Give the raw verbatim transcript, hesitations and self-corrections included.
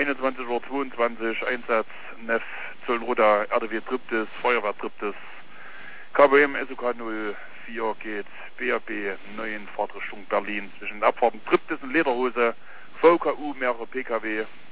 einundzwanzig Uhr zweiundzwanzig, Einsatz N E F, Zollenruder, R D W Triptis, Feuerwehr Triptis, K B M S U K null vier geht B R B neun Fahrtrichtung Berlin zwischen Abfahrten Triptis und Lederhose, V K U mehrere P K W,